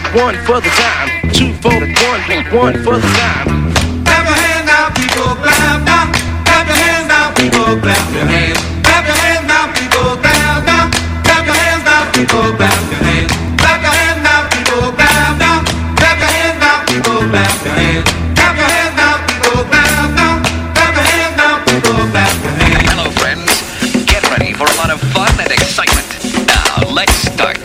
one for the time, two for the one for the time. Clap your hands now, people, clap now. Clap your hands now, people, clap your hands. Clap your hands now, people, clap now. Clap your hands now, people, clap your hands. Clap your hands now, people, clap now. Clap your hands now, people, clap your hands. Clap your hands now, people, clap now. Clap your hands now, people, clap your hands. Hello, friends. Get ready for a lot of fun and excitement. Now, let's start.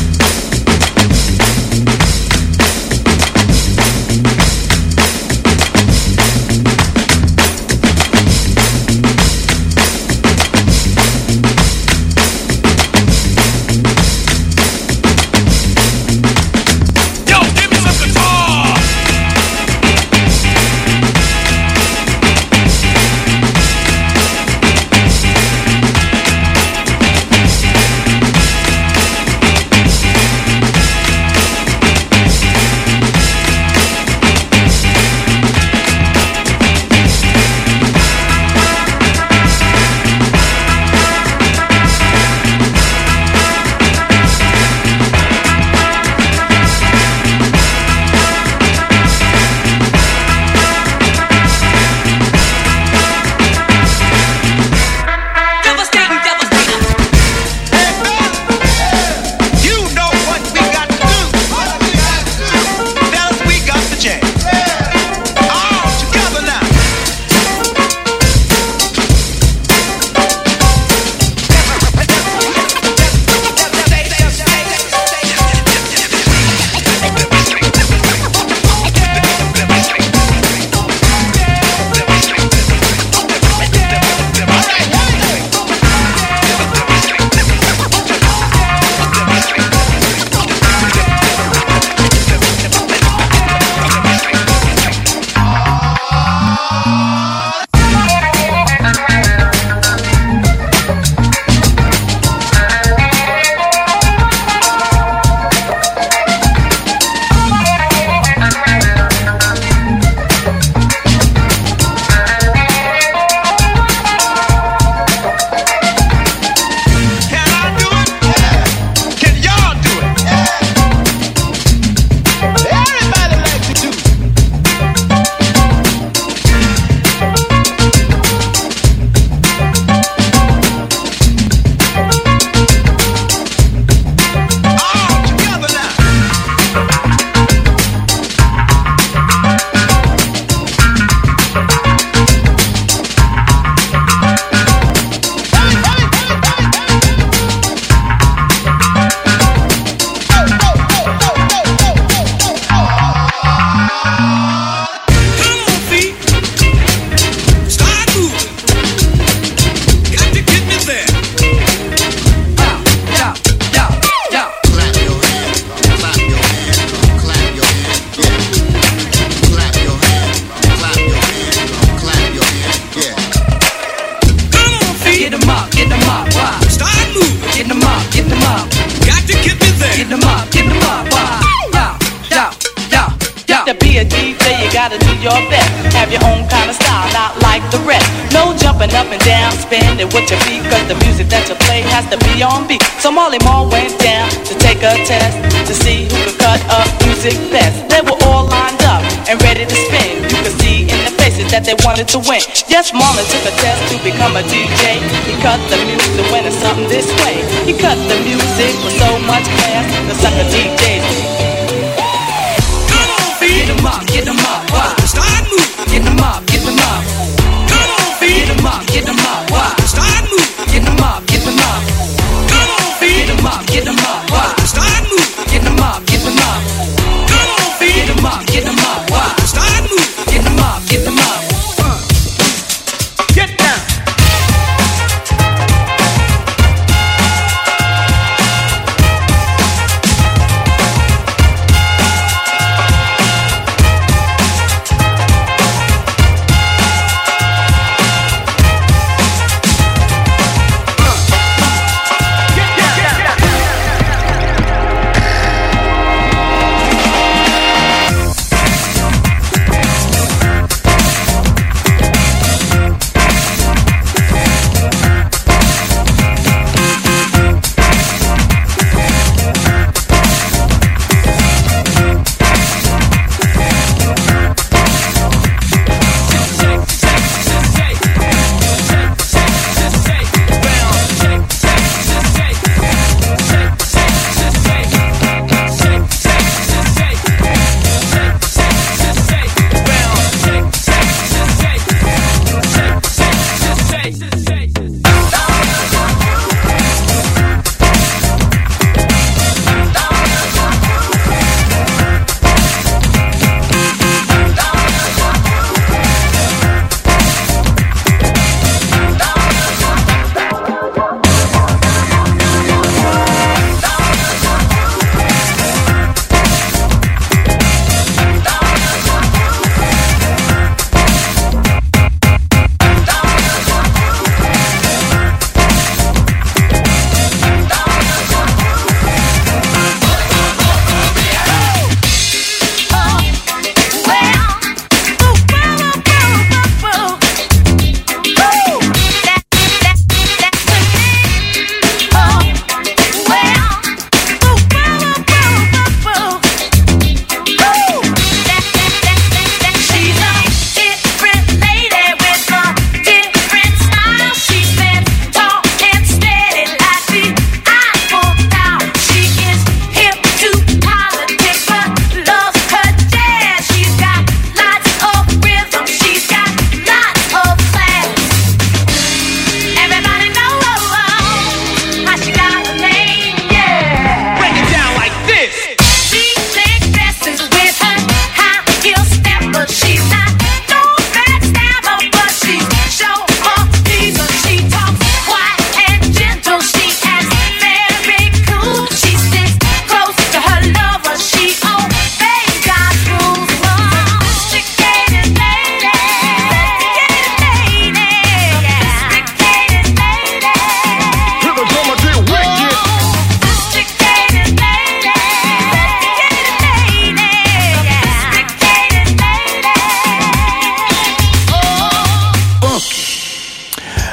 So Marley Marl went down to take a test to see who could cut up music best. They were all lined up and ready to spin. You could see in the faces that they wanted to win. Yes, Marlon took a test to become a DJ. He cut the music when it's something this way. He cut the music with so much class, the sucker DJs. Come on, feed them up, get them up, why? Start moving. Get them up, get them up. Come on, feed them up, get them up, why? Start moving. Get them up, get them up. Get them up, get them up, why? Start moving. Get them up, get them up. Come on, feed. Get them up, get them up, why? Start moving. Get them up, get them up. Get down.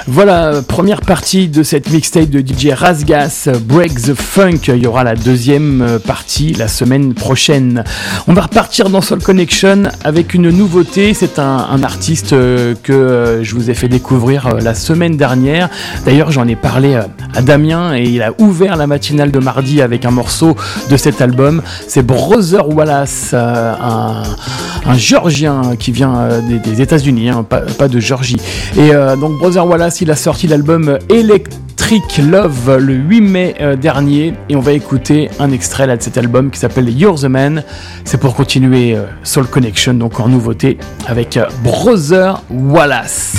Voilà, première partie de cette mixtape de DJ Rasgas, Break the Funk. Il y aura la deuxième partie la semaine prochaine. On va repartir dans Soul Connection avec une nouveauté. C'est un artiste que je vous ai fait découvrir la semaine dernière. D'ailleurs, j'en ai parlé à Damien et il a ouvert la matinale de mardi avec un morceau de cet album. C'est Brother Wallace, un Géorgien qui vient des États-Unis, hein, pas de Géorgie. Et donc Brother Wallace, il a sorti l'album Electric Love le 8 mai dernier et on va écouter un extrait là de cet album qui s'appelle You're the Man. C'est pour continuer Soul Connection, donc en nouveauté avec Brother Wallace.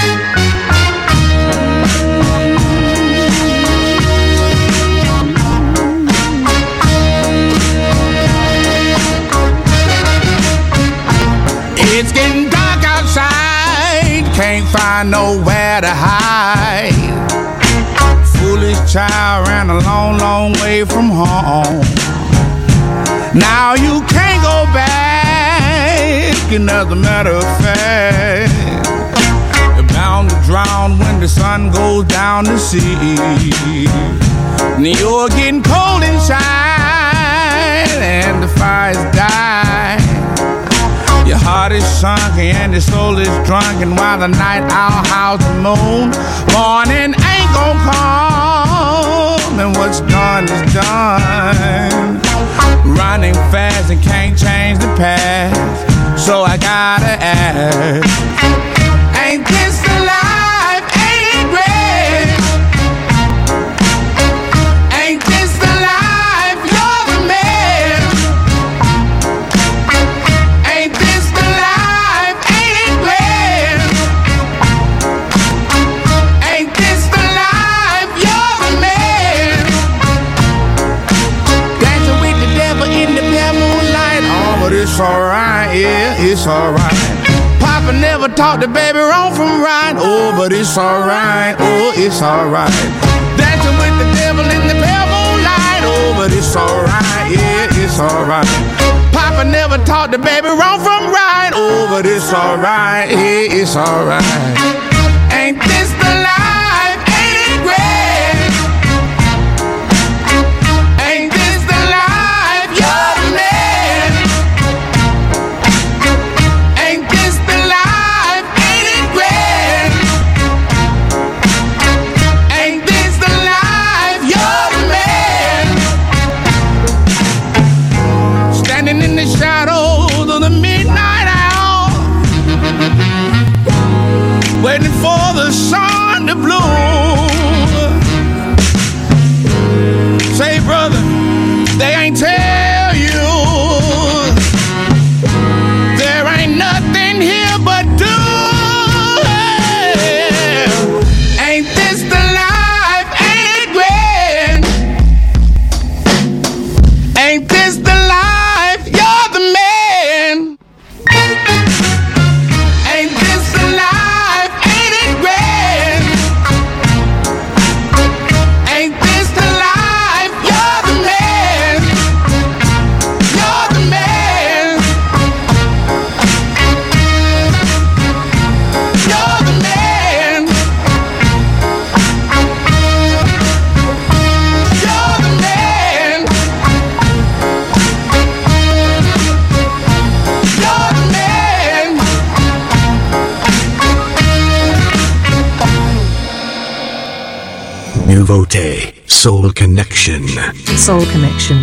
It's getting dark outside, can't find nowhere to hide. Foolish child ran a long, long way from home. Now you can't go back, and as a matter of fact, you're bound to drown when the sun goes down to sea. And you're getting cold inside, and the fire's dying. Your heart is sunk and your soul is drunken while the night owl howls the moon. Morning ain't gon' come, and what's done is done. Running fast and can't change the past, so I gotta ask, ain't this the life? Ain't it great? Ain't this the life? You're the man. Ain't this the life? Ain't it great? Ain't this the life? You're the man. Dancing with the devil in the pale moonlight. Oh, but it's alright, yeah, it's alright. Papa never taught the baby wrong from right. Oh, but it's alright, oh, it's alright. Dancing with the devil in the pale moonlight. Oh, but it's alright, yeah, it's alright. Papa never taught the baby wrong from right. Oh, but it's alright, yeah, it's alright. Ain't this the life? Ain't it great? Ain't this the life? You're the man. Ain't this the life? Ain't it great? Ain't this the life? You're the man. Standing in the shadows of the midnight hour, waiting for the sun to bloom. Say, brother, they ain't tell you there ain't nothing here but doom. Ain't this the life? Ain't it great? Ain't this the life? You're the man. Ain't this the life? Ain't it great? Ain't this the life? You're the man. You're the man. You're the man. You're the man. You're the man. Nouveauté, Soul Connection. Soul Connection.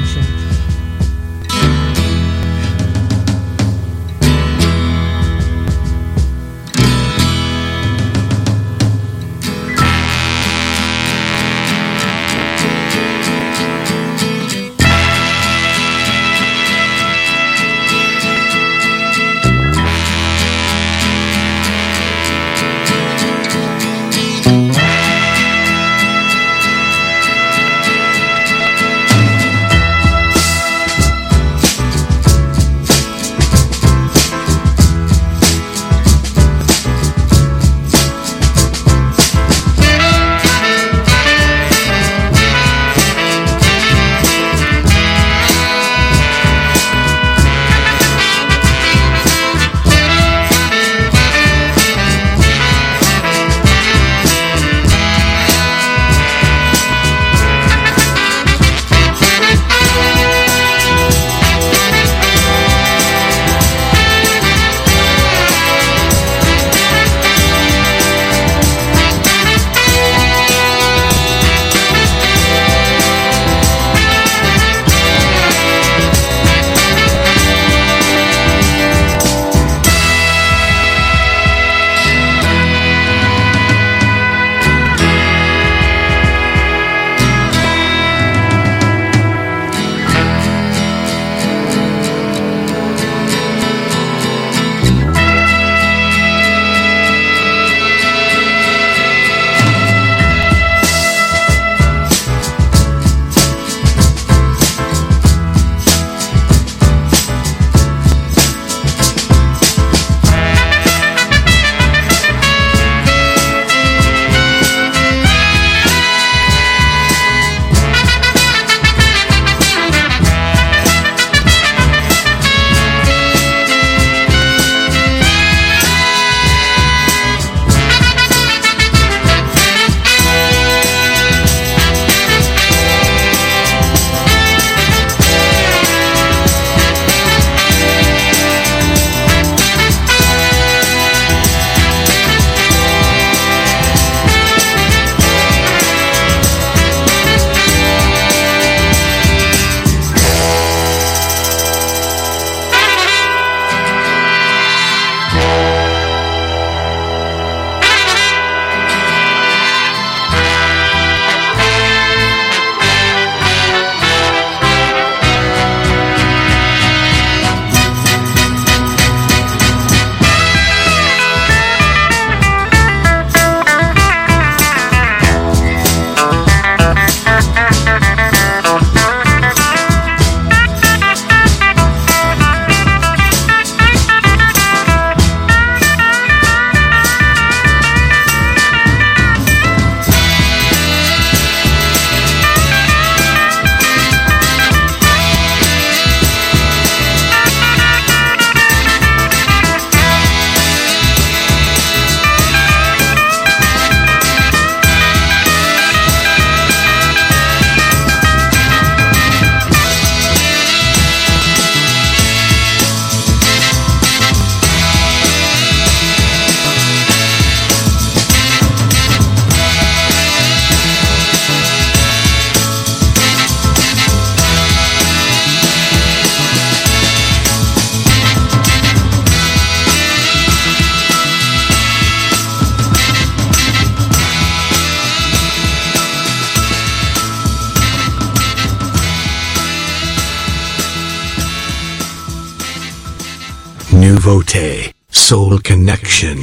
Devotee Soul Connection.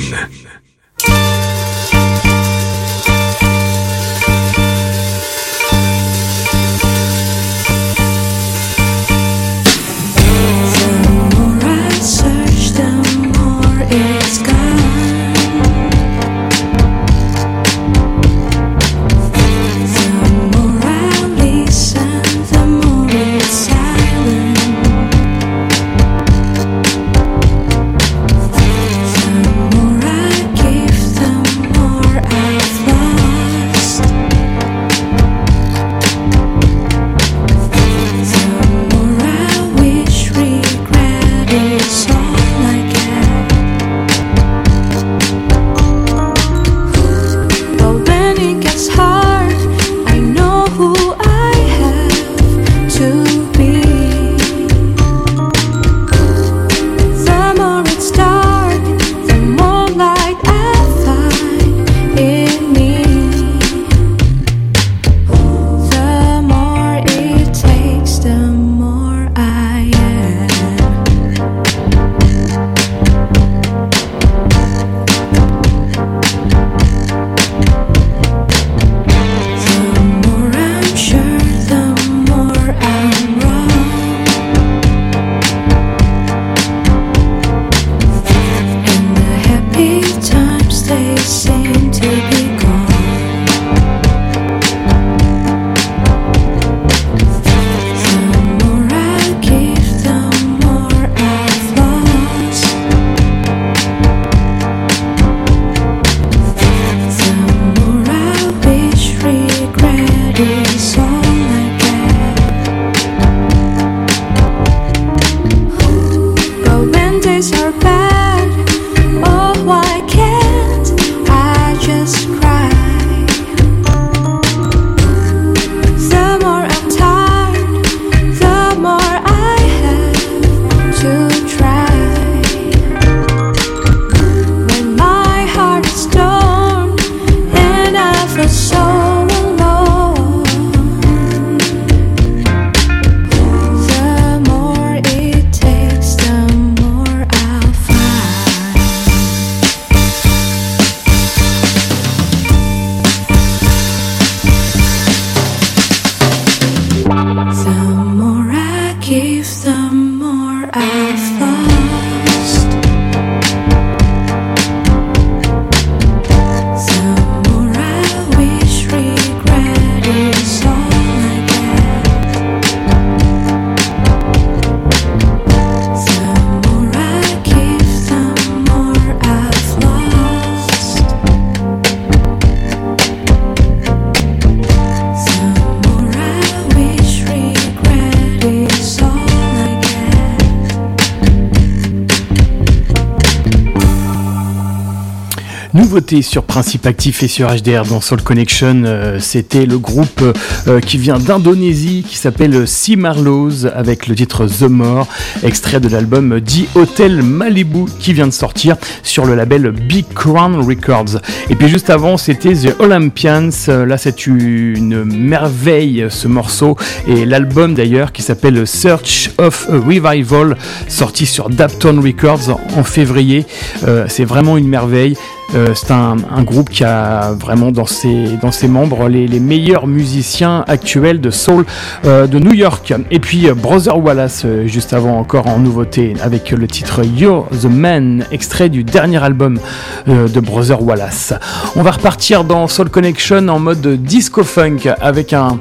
Nouveauté sur Principe Actif et sur HDR dans Soul Connection, c'était le groupe qui vient d'Indonésie qui s'appelle Sea Marlows avec le titre The More, extrait de l'album The Hotel Malibu qui vient de sortir sur le label Big Crown Records. Et puis juste avant c'était The Olympians, là c'est une merveille ce morceau et l'album d'ailleurs qui s'appelle Search of a Revival sorti sur Daptone Records en février, c'est vraiment une merveille. C'est un groupe qui a vraiment dans ses membres les meilleurs musiciens actuels de soul de New York. Et puis Brother Wallace juste avant encore en nouveauté avec le titre You're the Man, extrait du dernier album de Brother Wallace. On va repartir dans Soul Connection en mode disco funk avec un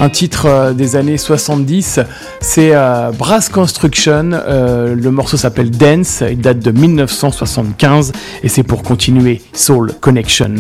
titre des années 70, c'est Brass Construction, le morceau s'appelle Dance, il date de 1975 et c'est pour continuer Soul Connection.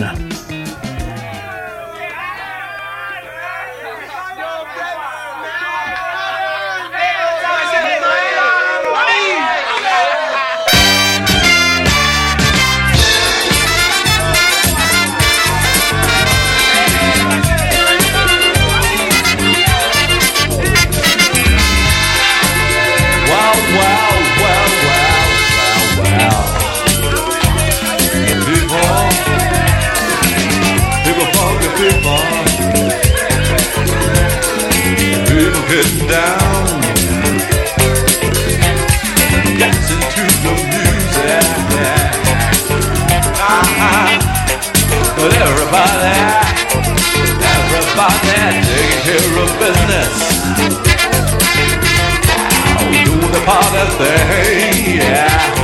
Everybody taking care of business. Do the party thing, yeah.